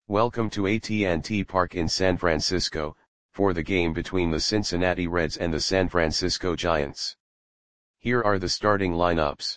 Welcome to AT&T Park in San Francisco, for the game between the Cincinnati Reds and the San Francisco Giants. Here are the starting lineups.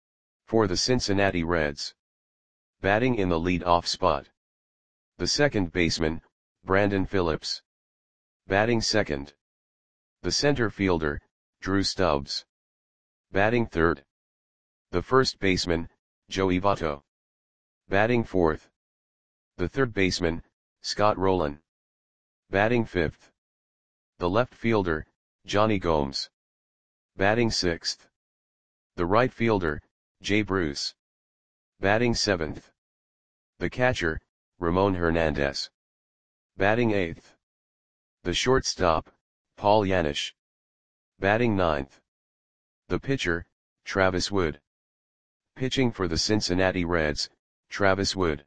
For the Cincinnati Reds. Batting in the lead-off spot. The second baseman, Brandon Phillips. Batting second. The center fielder, Drew Stubbs. Batting third. The first baseman, Joey Votto. Batting fourth. The third baseman, Scott Rolen. Batting fifth. The left fielder, Jonny Gomes. Batting sixth. The right fielder, Jay Bruce. Batting seventh. The catcher, Ramon Hernandez. Batting eighth. The shortstop, Paul Janisch. Batting ninth. The pitcher, Travis Wood. Pitching for the Cincinnati Reds, Travis Wood.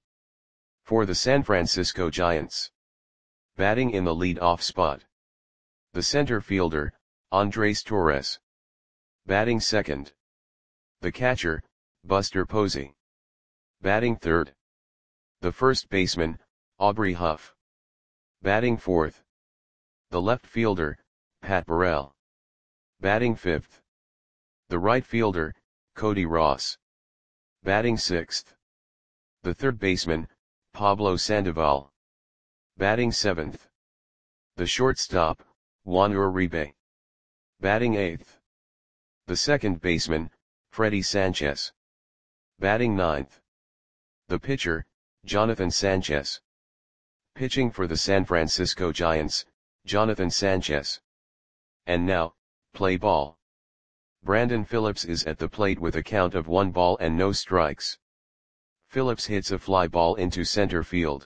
For the San Francisco Giants. Batting in the lead-off spot. The center fielder, Andres Torres. Batting second. The catcher, Buster Posey. Batting third. The first baseman, Aubrey Huff. Batting fourth. The left fielder, Pat Burrell. Batting fifth. The right fielder, Cody Ross. Batting sixth. The third baseman, Pablo Sandoval. Batting seventh. The shortstop, Juan Uribe. Batting eighth. The second baseman, Freddie Sanchez. Batting ninth. The pitcher, Jonathan Sanchez. Pitching for the San Francisco Giants, Jonathan Sanchez. And now, play ball. Brandon Phillips is at the plate with a count of 1 ball and no strikes. Phillips hits a fly ball into center field.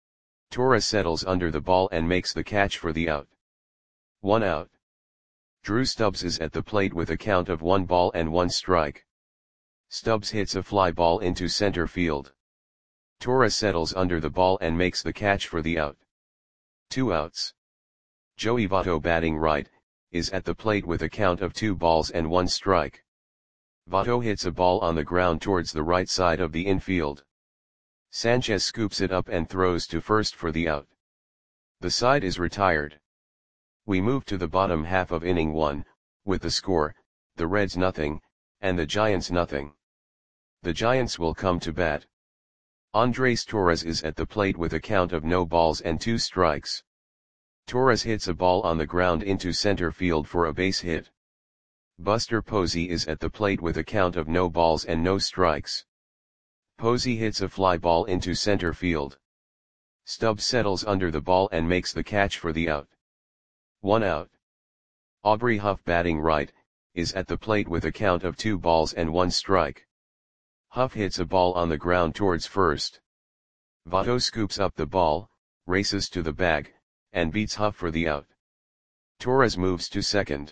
Torres settles under the ball and makes the catch for the out. 1 out. Drew Stubbs is at the plate with a count of 1 ball and 1 strike. Stubbs hits a fly ball into center field. Torres settles under the ball and makes the catch for the out. 2 outs. Joey Votto, batting right, is at the plate with a count of 2 balls and 1 strike. Votto hits a ball on the ground towards the right side of the infield. Sanchez scoops it up and throws to first for the out. The side is retired. We move to the bottom half of inning 1, with the score, the Reds 0, and the Giants 0. The Giants will come to bat. Andres Torres is at the plate with a count of no balls and 2 strikes. Torres hits a ball on the ground into center field for a base hit. Buster Posey is at the plate with a count of no balls and no strikes. Posey hits a fly ball into center field. Stubbs settles under the ball and makes the catch for the out. 1 out. Aubrey Huff, batting right, is at the plate with a count of 2 balls and 1 strike. Huff hits a ball on the ground towards first. Votto scoops up the ball, races to the bag, and beats Huff for the out. Torres moves to second.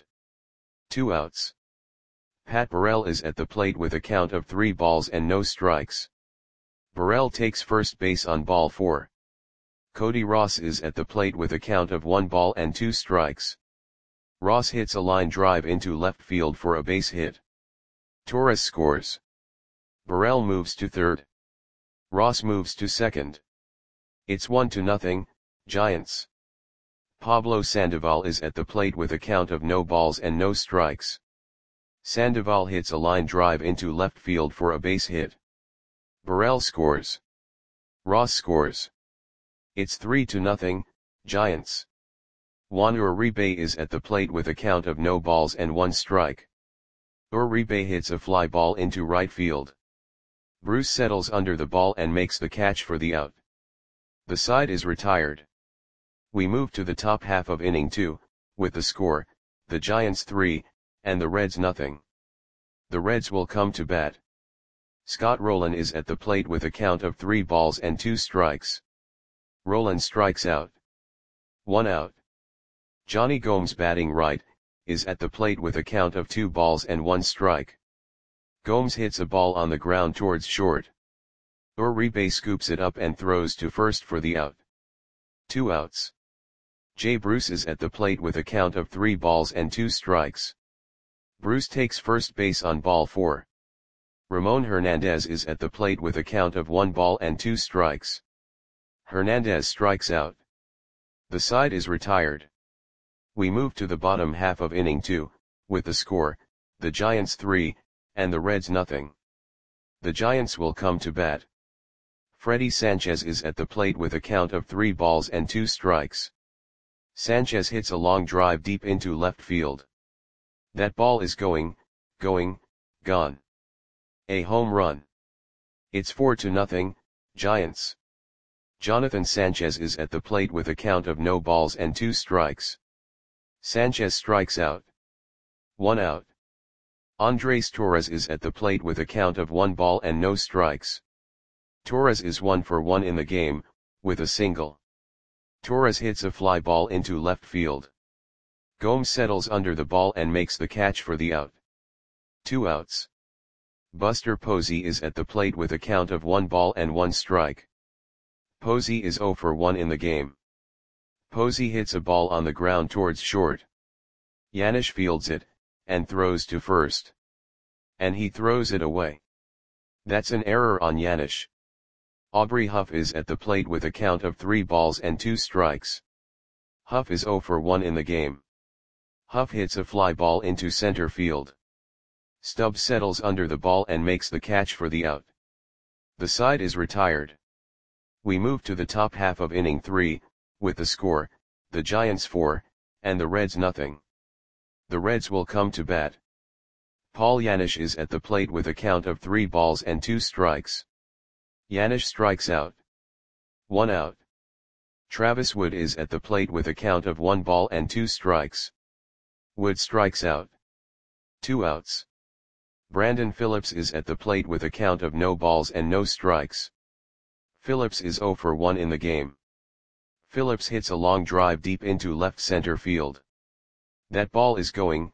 2 outs. Pat Burrell is at the plate with a count of 3 balls and no strikes. Burrell takes first base on ball 4. Cody Ross is at the plate with a count of 1 ball and 2 strikes. Ross hits a line drive into left field for a base hit. Torres scores. Burrell moves to third. Ross moves to second. It's 1-0, Giants. Pablo Sandoval is at the plate with a count of no balls and no strikes. Sandoval hits a line drive into left field for a base hit. Burrell scores. Ross scores. It's 3-0, Giants. Juan Uribe is at the plate with a count of no balls and 1 strike. Uribe hits a fly ball into right field. Bruce settles under the ball and makes the catch for the out. The side is retired. We move to the top half of inning 2, with the score, the Giants 3, and the Reds 0. The Reds will come to bat. Scott Rolen is at the plate with a count of 3 balls and 2 strikes. Rolen strikes out. 1 out. Jonny Gomes, batting right, is at the plate with a count of 2 balls and 1 strike. Gomes hits a ball on the ground towards short. Uribe scoops it up and throws to first for the out. 2 outs. Jay Bruce is at the plate with a count of 3 balls and 2 strikes. Bruce takes first base on ball 4. Ramon Hernandez is at the plate with a count of 1 ball and 2 strikes. Hernandez strikes out. The side is retired. We move to the bottom half of inning 2, with the score, the Giants 3, and the Reds nothing. The Giants will come to bat. Freddy Sanchez is at the plate with a count of 3 balls and 2 strikes. Sanchez hits a long drive deep into left field. That ball is gone. A home run. It's 4-0, Giants. Jonathan Sanchez is at the plate with a count of no balls and 2 strikes. Sanchez strikes out. 1 out. Andres Torres is at the plate with a count of 1 ball and no strikes. Torres is 1 for 1 in the game, with a single. Torres hits a fly ball into left field. Gomes settles under the ball and makes the catch for the out. 2 outs. Buster Posey is at the plate with a count of 1 ball and 1 strike. Posey is 0 for 1 in the game. Posey hits a ball on the ground towards short. Yanish fields it, and throws to first. And he throws it away. That's an error on Yanish. Aubrey Huff is at the plate with a count of 3 balls and 2 strikes. Huff is 0 for 1 in the game. Huff hits a fly ball into center field. Stubbs settles under the ball and makes the catch for the out. The side is retired. We move to the top half of inning 3, with the score, the Giants 4, and the Reds nothing. The Reds will come to bat. Paul Yanish is at the plate with a count of 3 balls and 2 strikes. Yanish strikes out. 1 out. Travis Wood is at the plate with a count of 1 ball and 2 strikes. Wood strikes out. 2 outs. Brandon Phillips is at the plate with a count of no balls and no strikes. Phillips is 0 for 1 in the game. Phillips hits a long drive deep into left center field. That ball is gone.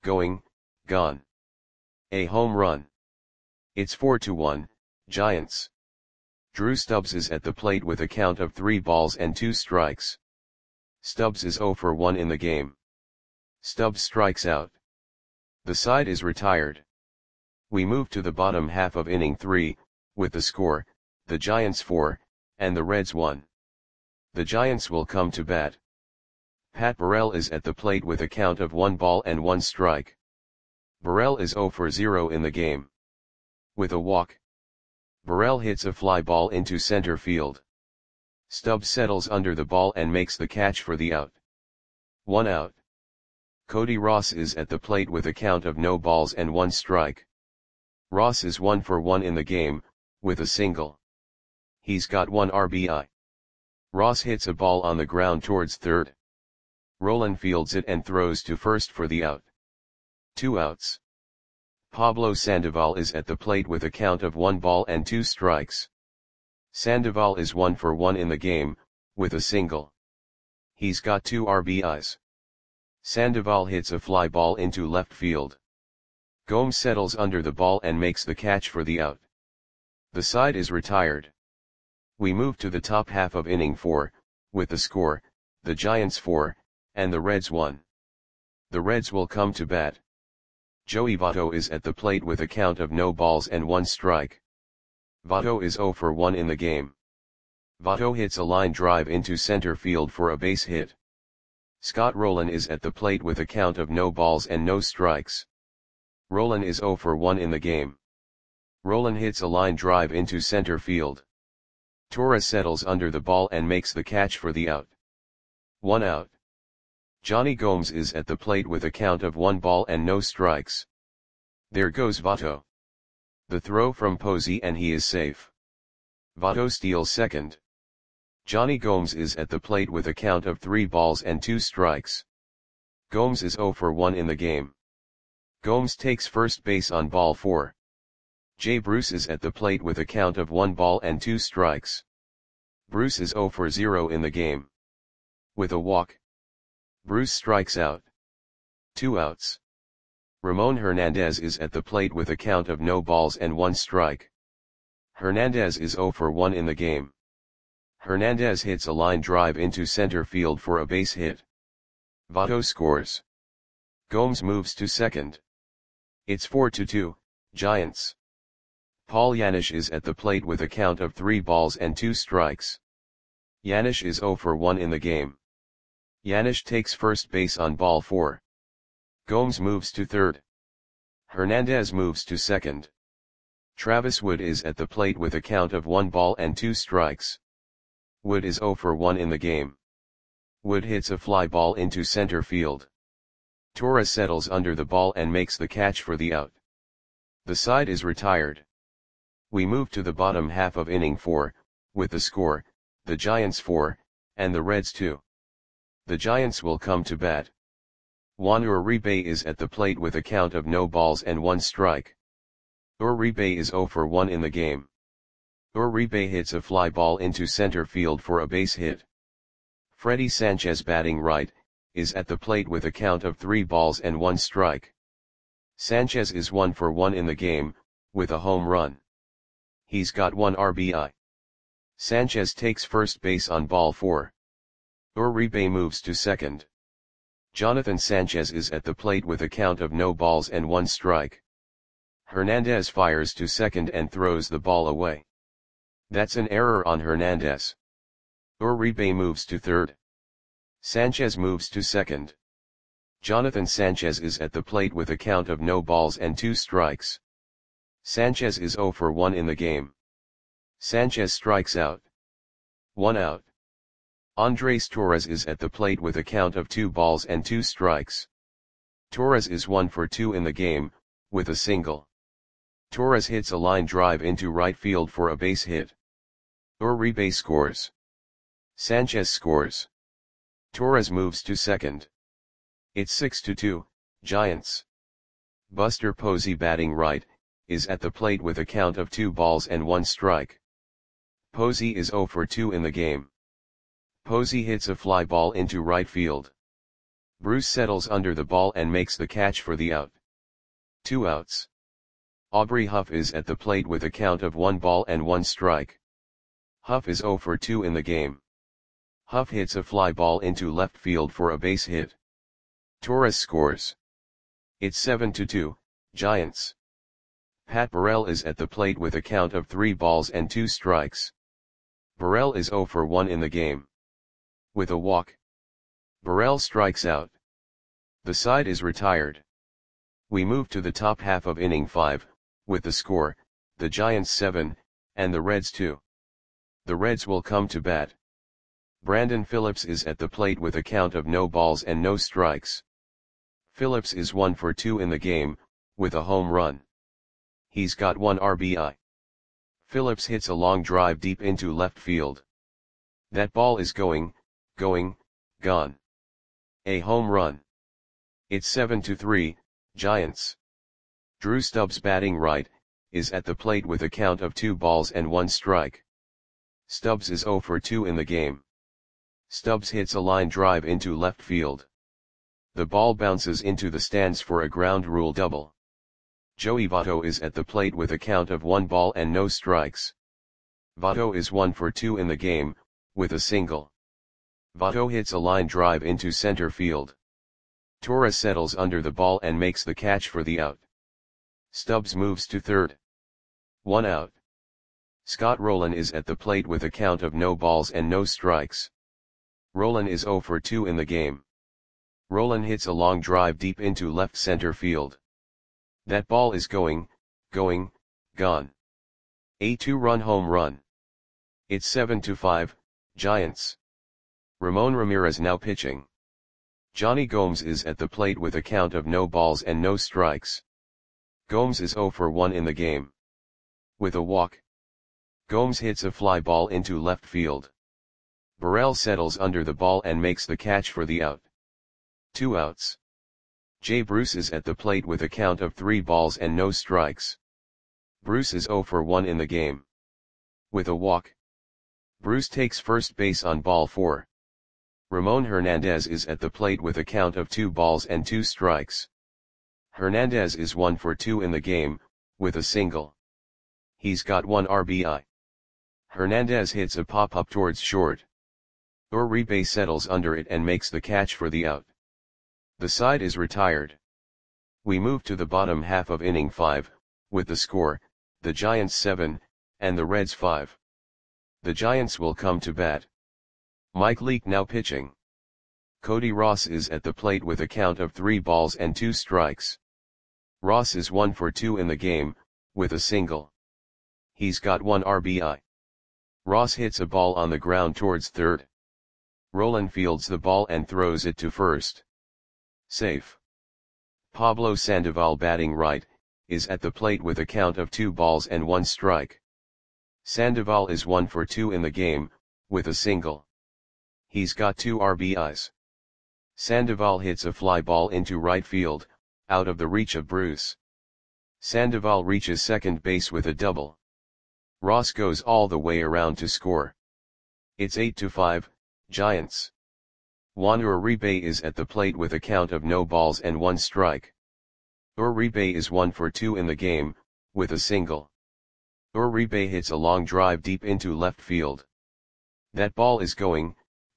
A home run. It's 4-1, Giants. Drew Stubbs is at the plate with a count of 3 balls and 2 strikes. Stubbs is 0 for 1 in the game. Stubbs strikes out. The side is retired. We move to the bottom half of inning 3, with the score, the Giants 4, and the Reds 1. The Giants will come to bat. Pat Burrell is at the plate with a count of 1 ball and 1 strike. Burrell is 0 for 0 in the game. With a walk. Burrell hits a fly ball into center field. Stubbs settles under the ball and makes the catch for the out. 1 out. Cody Ross is at the plate with a count of no balls and 1 strike. Ross is 1 for 1 in the game, with a single. He's got 1 RBI. Ross hits a ball on the ground towards third. Roland fields it and throws to first for the out. 2 outs. Pablo Sandoval is at the plate with a count of 1 ball and 2 strikes. Sandoval is 1 for 1 in the game, with a single. He's got 2 RBIs. Sandoval hits a fly ball into left field. Gomes settles under the ball and makes the catch for the out. The side is retired. We move to the top half of inning 4, with the score, the Giants 4, and the Reds 1. The Reds will come to bat. Joey Votto is at the plate with a count of no balls and 1 strike. Votto is 0 for 1 in the game. Votto hits a line drive into center field for a base hit. Scott Rowland is at the plate with a count of no balls and no strikes. Rowland is 0 for 1 in the game. Rowland hits a line drive into center field. Torres settles under the ball and makes the catch for the out. 1 out. Johnny Gomes is at the plate with a count of 1 ball and no strikes. There goes Votto. The throw from Posey and he is safe. Votto steals second. Johnny Gomes is at the plate with a count of 3 balls and 2 strikes. Gomes is 0 for 1 in the game. Gomes takes first base on ball 4. Jay Bruce is at the plate with a count of 1 ball and 2 strikes. Bruce is 0 for 0 in the game. With a walk. Bruce strikes out. 2 outs. Ramon Hernandez is at the plate with a count of no balls and 1 strike. Hernandez is 0 for 1 in the game. Hernandez hits a line drive into center field for a base hit. Votto scores. Gomes moves to second. It's 4-2, Giants. Paul Yanish is at the plate with a count of 3 balls and 2 strikes. Janish is 0 for 1 in the game. Janish takes first base on ball 4. Gomes moves to third. Hernandez moves to second. Travis Wood is at the plate with a count of 1 ball and 2 strikes. Wood is 0 for 1 in the game. Wood hits a fly ball into center field. Torres settles under the ball and makes the catch for the out. The side is retired. We move to the bottom half of inning 4, with the score, the Giants 4, and the Reds 2. The Giants will come to bat. Juan Uribe is at the plate with a count of no balls and 1 strike. Uribe is 0 for 1 in the game. Uribe hits a fly ball into center field for a base hit. Freddy Sanchez, batting right, is at the plate with a count of 3 balls and 1 strike. Sanchez is 1 for 1 in the game, with a home run. He's got 1 RBI. Sanchez takes first base on ball 4. Uribe moves to second. Jonathan Sanchez is at the plate with a count of no balls and 1 strike. Hernandez fires to second and throws the ball away. That's an error on Hernandez. Uribe moves to third. Sanchez moves to second. Jonathan Sanchez is at the plate with a count of no balls and 2 strikes. Sanchez is 0 for 1 in the game. Sanchez strikes out. 1 out. Andres Torres is at the plate with a count of 2 balls and 2 strikes. Torres is 1 for 2 in the game, with a single. Torres hits a line drive into right field for a base hit. Uribe scores. Sanchez scores. Torres moves to second. It's 6-2, Giants. Buster Posey, batting right, is at the plate with a count of 2 balls and 1 strike. Posey is 0 for 2 in the game. Posey hits a fly ball into right field. Bruce settles under the ball and makes the catch for the out. 2 outs. Aubrey Huff is at the plate with a count of 1 ball and 1 strike. Huff is 0 for 2 in the game. Huff hits a fly ball into left field for a base hit. Torres scores. It's 7-2, Giants. Pat Burrell is at the plate with a count of 3 balls and 2 strikes. Burrell is 0 for 1 in the game. With a walk, Burrell strikes out. The side is retired. We move to the top half of inning 5, with the score, the Giants 7, and the Reds 2. The Reds will come to bat. Brandon Phillips is at the plate with a count of no balls and no strikes. Phillips is 1 for 2 in the game, with a home run. He's got 1 RBI. Phillips hits a long drive deep into left field. That ball is going, gone. A home run. It's 7-3, Giants. Drew Stubbs, batting right, is at the plate with a count of 2 balls and 1 strike. Stubbs is 0 for 2 in the game. Stubbs hits a line drive into left field. The ball bounces into the stands for a ground rule double. Joey Votto is at the plate with a count of 1 ball and no strikes. Votto is 1 for 2 in the game, with a single. Votto hits a line drive into center field. Torres settles under the ball and makes the catch for the out. Stubbs moves to third. 1 out. Scott Rowland is at the plate with a count of no balls and no strikes. Rowland is 0 for 2 in the game. Rowland hits a long drive deep into left center field. That ball is going, gone. A 2-run home run. It's 7-5, Giants. Ramon Ramirez now pitching. Johnny Gomes is at the plate with a count of no balls and no strikes. Gomes is 0 for 1 in the game. With a walk, Gomes hits a fly ball into left field. Burrell settles under the ball and makes the catch for the out. 2 outs. Jay Bruce is at the plate with a count of 3 balls and no strikes. Bruce is 0 for 1 in the game. With a walk, Bruce takes first base on ball 4. Ramon Hernandez is at the plate with a count of 2 balls and 2 strikes. Hernandez is 1 for 2 in the game, with a single. He's got 1 RBI. Hernandez hits a pop-up towards short. Uribe settles under it and makes the catch for the out. The side is retired. We move to the bottom half of inning 5, with the score, the Giants 7, and the Reds 5. The Giants will come to bat. Mike Leake now pitching. Cody Ross is at the plate with a count of 3 balls and 2 strikes. Ross is 1 for 2 in the game, with a single. He's got 1 RBI. Ross hits a ball on the ground towards third. Roland fields the ball and throws it to first. Safe. Pablo Sandoval batting right, is at the plate with a count of 2 balls and 1 strike. Sandoval is 1 for 2 in the game, with a single. He's got 2 RBIs. Sandoval hits a fly ball into right field, out of the reach of Bruce. Sandoval reaches second base with a double. Ross goes all the way around to score. It's 8-5, Giants. Juan Uribe is at the plate with a count of no balls and 1 strike. Uribe is 1 for 2 in the game, with a single. Uribe hits a long drive deep into left field. That ball is gone.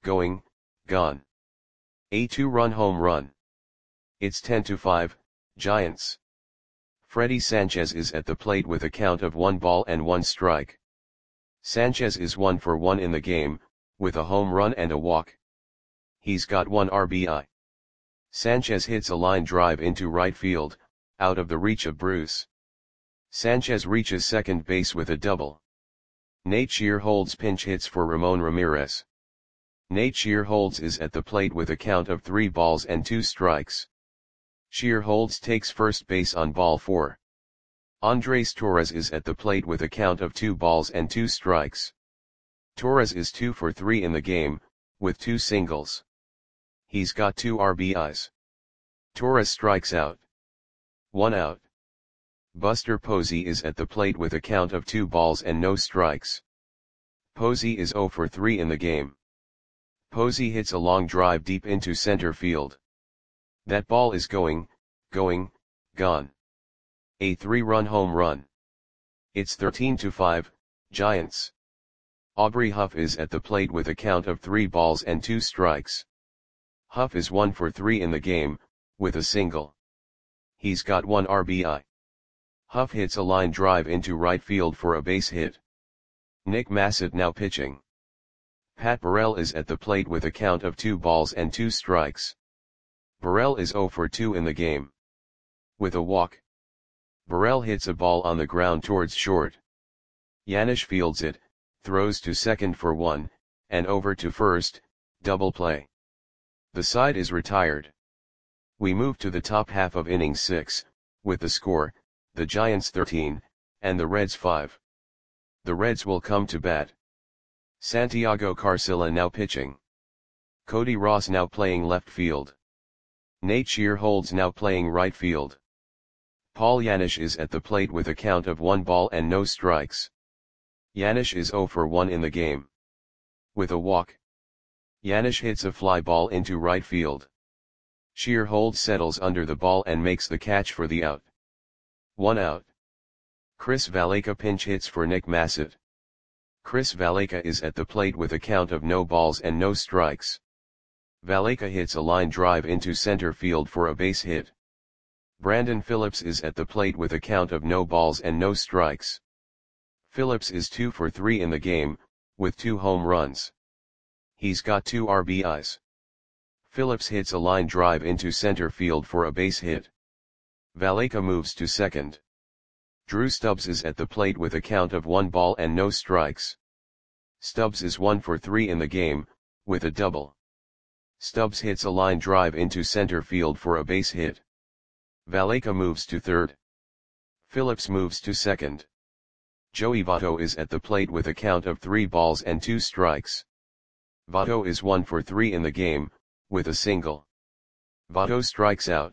A 2-run home run. It's 10-5, Giants. Freddie Sanchez is at the plate with a count of 1 ball and 1 strike. Sanchez is 1 for 1 in the game, with a home run and a walk. He's got 1 RBI. Sanchez hits a line drive into right field, out of the reach of Bruce. Sanchez reaches second base with a double. Nate Shear holds pinch hits for Ramon Ramirez. Nate Shear holds is at the plate with a count of 3 balls and 2 strikes. Shear holds takes first base on ball 4. Andres Torres is at the plate with a count of 2 balls and 2 strikes. Torres is 2 for 3 in the game, with 2 singles. He's got 2 RBIs. Torres strikes out. 1 out. Buster Posey is at the plate with a count of 2 balls and no strikes. Posey is 0 for 3 in the game. Posey hits a long drive deep into center field. That ball is gone. A 3-run home run. It's 13-5, Giants. Aubrey Huff is at the plate with a count of 3 balls and 2 strikes. Huff is 1 for 3 in the game, with a single. He's got 1 RBI. Huff hits a line drive into right field for a base hit. Nick Massett now pitching. Pat Burrell is at the plate with a count of 2 balls and 2 strikes. Burrell is 0 for 2 in the game. With a walk. Burrell hits a ball on the ground towards short. Yanish fields it, throws to second for 1, and over to first, double play. The side is retired. We move to the top half of inning 6, with the score, the Giants 13, and the Reds 5. The Reds will come to bat. Santiago Carcilla now pitching. Cody Ross now playing left field. Nate Shear holds now playing right field. Paul Yanish is at the plate with a count of 1 ball and no strikes. Yanish is 0 for 1 in the game. With a walk. Yanish hits a fly ball into right field. Shear holds settles under the ball and makes the catch for the out. 1 out. Chris Valaika pinch hits for Nick Massett. Chris Valaika is at the plate with a count of no balls and no strikes. Valaika hits a line drive into center field for a base hit. Brandon Phillips is at the plate with a count of no balls and no strikes. Phillips is 2 for 3 in the game, with 2 home runs. He's got 2 RBIs. Phillips hits a line drive into center field for a base hit. Valaika moves to second. Drew Stubbs is at the plate with a count of 1 ball and no strikes. Stubbs is 1 for 3 in the game, with a double. Stubbs hits a line drive into center field for a base hit. Valaika moves to third. Phillips moves to second. Joey Votto is at the plate with a count of 3 balls and 2 strikes. Votto is 1 for 3 in the game, with a single. Votto strikes out.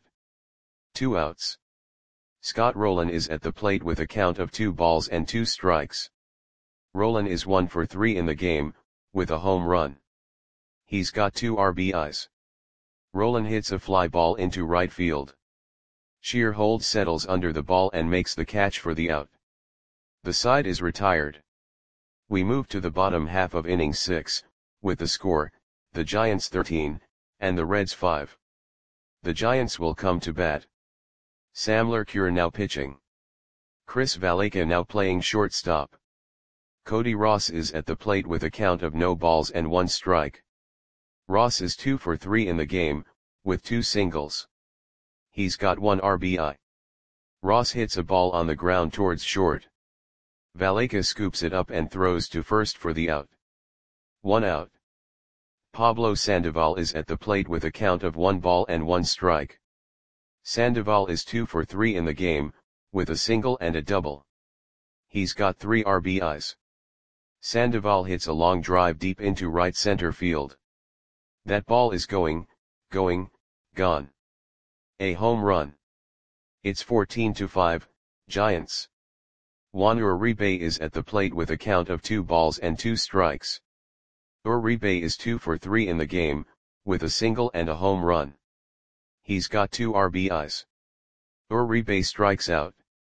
2 outs. Scott Rowland is at the plate with a count of 2 balls and 2 strikes. Rowland is 1 for 3 in the game, with a home run. He's got 2 RBIs. Rowland hits a fly ball into right field. Shear holds settles under the ball and makes the catch for the out. The side is retired. We move to the bottom half of inning 6, with the score, the Giants 13, and the Reds 5. The Giants will come to bat. Sam Lercure now pitching. Chris Valaika now playing shortstop. Cody Ross is at the plate with a count of no balls and 1 strike. Ross is 2 for 3 in the game, with 2 singles. He's got 1 RBI. Ross hits a ball on the ground towards short. Valaika scoops it up and throws to first for the out. 1 out. Pablo Sandoval is at the plate with a count of 1 ball and 1 strike. Sandoval is 2 for 3 in the game, with a single and a double. He's got 3 RBIs. Sandoval hits a long drive deep into right center field. That ball is gone. A home run. It's 14-5, Giants. Juan Uribe is at the plate with a count of 2 balls and 2 strikes. Uribe is 2 for 3 in the game, with a single and a home run. He's got 2 RBIs. Uribe strikes out.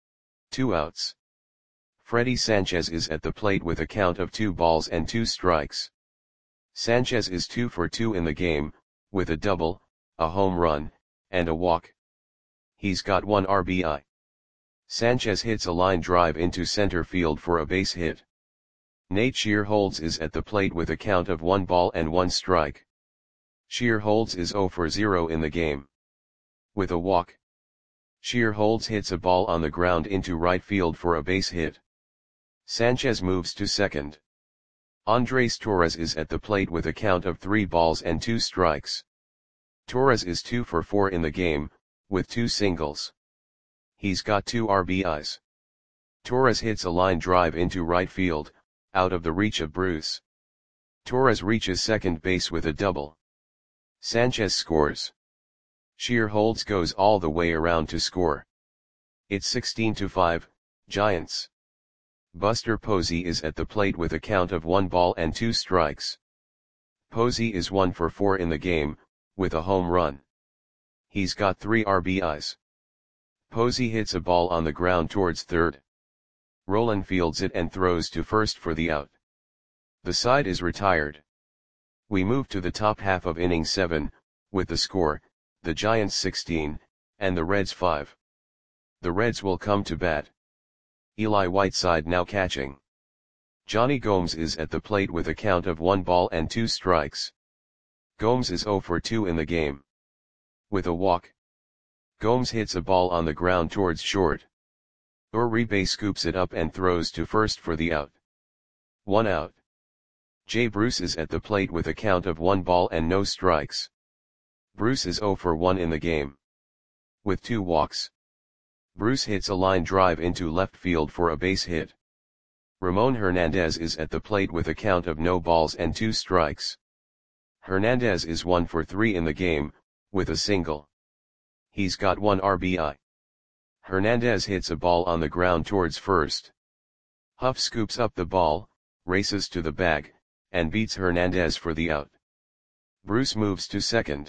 2 outs. Freddy Sanchez is at the plate with a count of 2 balls and 2 strikes. Sanchez is 2 for 2 in the game, with a double, a home run, and a walk. He's got 1 RBI. Sanchez hits a line drive into center field for a base hit. Nate Shearholtz is at the plate with a count of 1 ball and 1 strike. Shearholtz is 0 for 0 in the game. With a walk. Shearholtz hits a ball on the ground into right field for a base hit. Sanchez moves to second. Andres Torres is at the plate with a count of 3 balls and 2 strikes. Torres is 2 for 4 in the game, with 2 singles. He's got 2 RBIs. Torres hits a line drive into right field, out of the reach of Bruce. Torres reaches second base with a double. Sanchez scores. Shearholtz goes all the way around to score. It's 16-5, Giants. Buster Posey is at the plate with a count of 1 ball and 2 strikes. Posey is 1 for 4 in the game, with a home run. He's got 3 RBIs. Posey hits a ball on the ground towards third. Roland fields it and throws to first for the out. The side is retired. We move to the top half of inning 7, with the score, the Giants 16, and the Reds 5. The Reds will come to bat. Eli Whiteside now catching. Johnny Gomes is at the plate with a count of 1 ball and 2 strikes. Gomes is 0 for 2 in the game. With a walk. Gomes hits a ball on the ground towards short. Uribe scoops it up and throws to first for the out. 1 out. Jay Bruce is at the plate with a count of 1 ball and no strikes. Bruce is 0 for 1 in the game. With 2 walks. Bruce hits a line drive into left field for a base hit. Ramon Hernandez is at the plate with a count of no balls and 2 strikes. Hernandez is 1 for 3 in the game, with a single. He's got 1 RBI. Hernandez hits a ball on the ground towards first. Huff scoops up the ball, races to the bag, and beats Hernandez for the out. Bruce moves to second.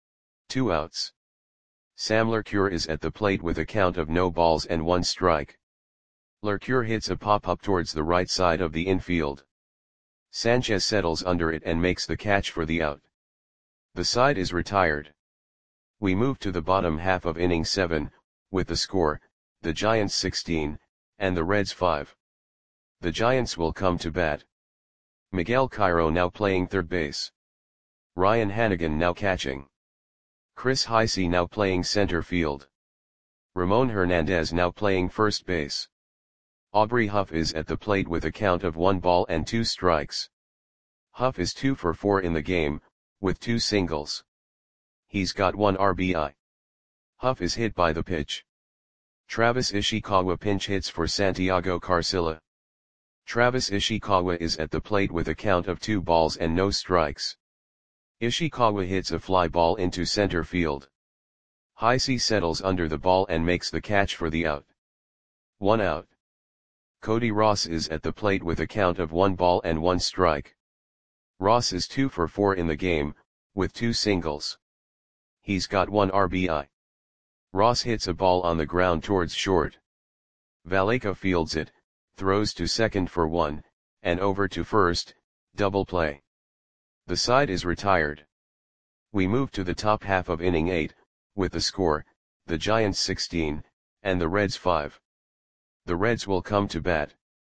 2 outs. Sam Lecure is at the plate with a count of no balls and 1 strike. Lecure hits a pop-up towards the right side of the infield. Sanchez settles under it and makes the catch for the out. The side is retired. We move to the bottom half of inning 7, with the score, the Giants 16, and the Reds 5. The Giants will come to bat. Miguel Cairo now playing third base. Ryan Hannigan now catching. Chris Heisey now playing center field. Ramon Hernandez now playing first base. Aubrey Huff is at the plate with a count of 1 ball and 2 strikes. Huff is 2 for 4 in the game, with 2 singles. He's got 1 RBI. Huff is hit by the pitch. Travis Ishikawa pinch hits for Santiago Carcilla. Travis Ishikawa is at the plate with a count of 2 balls and no strikes. Ishikawa hits a fly ball into center field. Heisey settles under the ball and makes the catch for the out. 1 out. Cody Ross is at the plate with a count of 1 ball and 1 strike. Ross is 2 for 4 in the game, with 2 singles. He's got 1 RBI. Ross hits a ball on the ground towards short. Valaika fields it, throws to second for 1, and over to first, double play. The side is retired. We move to the top half of inning 8, with the score, the Giants 16, and the Reds 5. The Reds will come to bat.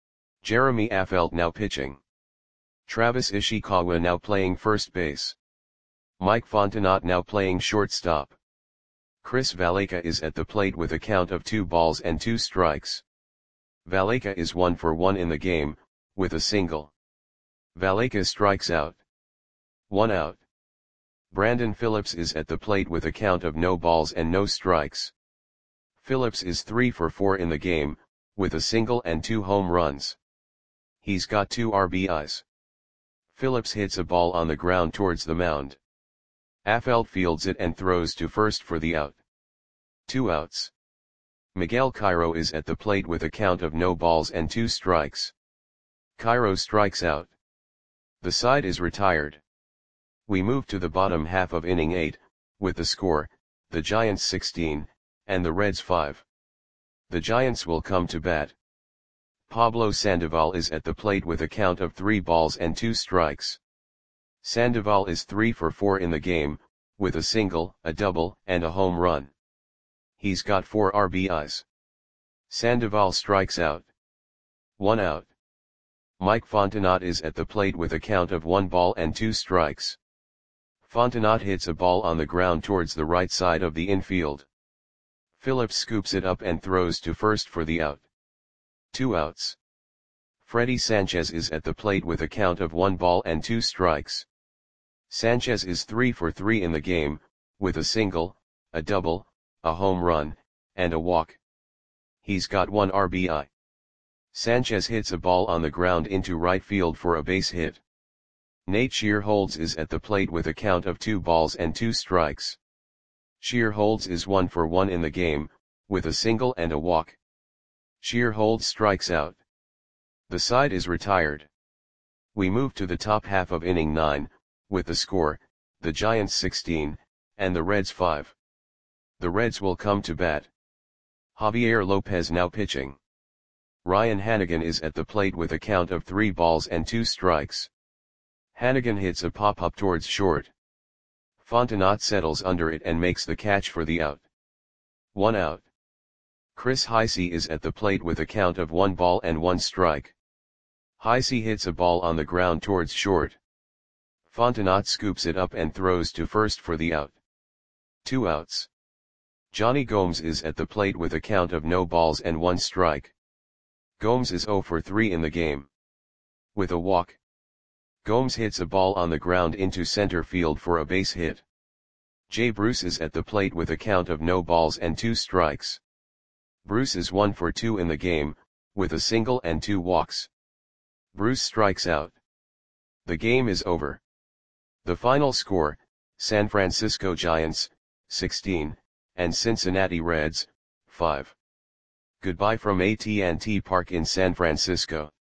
Jeremy Affeldt now pitching. Travis Ishikawa now playing first base. Mike Fontenot now playing shortstop. Chris Valaika is at the plate with a count of 2 balls and 2 strikes. Valaika is 1 for 1 in the game, with a single. Valaika strikes out. 1 out. Brandon Phillips is at the plate with a count of no balls and no strikes. Phillips is 3 for 4 in the game, with a single and 2 home runs. He's got 2 RBIs. Phillips hits a ball on the ground towards the mound. Affeldt fields it and throws to first for the out. 2 outs. Miguel Cairo is at the plate with a count of no balls and 2 strikes. Cairo strikes out. The side is retired. We move to the bottom half of inning 8, with the score, the Giants 16, and the Reds 5. The Giants will come to bat. Pablo Sandoval is at the plate with a count of 3 balls and 2 strikes. Sandoval is 3 for 4 in the game, with a single, a double, and a home run. He's got 4 RBIs. Sandoval strikes out. 1 out. Mike Fontenot is at the plate with a count of 1 ball and 2 strikes. Fontenot hits a ball on the ground towards the right side of the infield. Phillips scoops it up and throws to first for the out. 2 outs. Freddy Sanchez is at the plate with a count of 1 ball and 2 strikes. Sanchez is 3 for 3 in the game, with a single, a double, a home run, and a walk. He's got 1 RBI. Sanchez hits a ball on the ground into right field for a base hit. Nate Shearholds is at the plate with a count of 2 balls and 2 strikes. Shearholds is 1 for 1 in the game, with a single and a walk. Shearholds strikes out. The side is retired. We move to the top half of inning 9, with the score, the Giants 16, and the Reds 5. The Reds will come to bat. Javier Lopez now pitching. Ryan Hanigan is at the plate with a count of 3 balls and 2 strikes. Hanigan hits a pop-up towards short. Fontenot settles under it and makes the catch for the out. 1 out. Chris Heise is at the plate with a count of 1 ball and 1 strike. Heise hits a ball on the ground towards short. Fontenot scoops it up and throws to first for the out. 2 outs. Johnny Gomes is at the plate with a count of no balls and 1 strike. Gomes is 0 for 3 in the game. With a walk. Gomes hits a ball on the ground into center field for a base hit. Jay Bruce is at the plate with a count of no balls and 2 strikes. Bruce is 1 for 2 in the game, with a single and 2 walks. Bruce strikes out. The game is over. The final score, San Francisco Giants, 16, and Cincinnati Reds, 5. Goodbye from AT&T Park in San Francisco.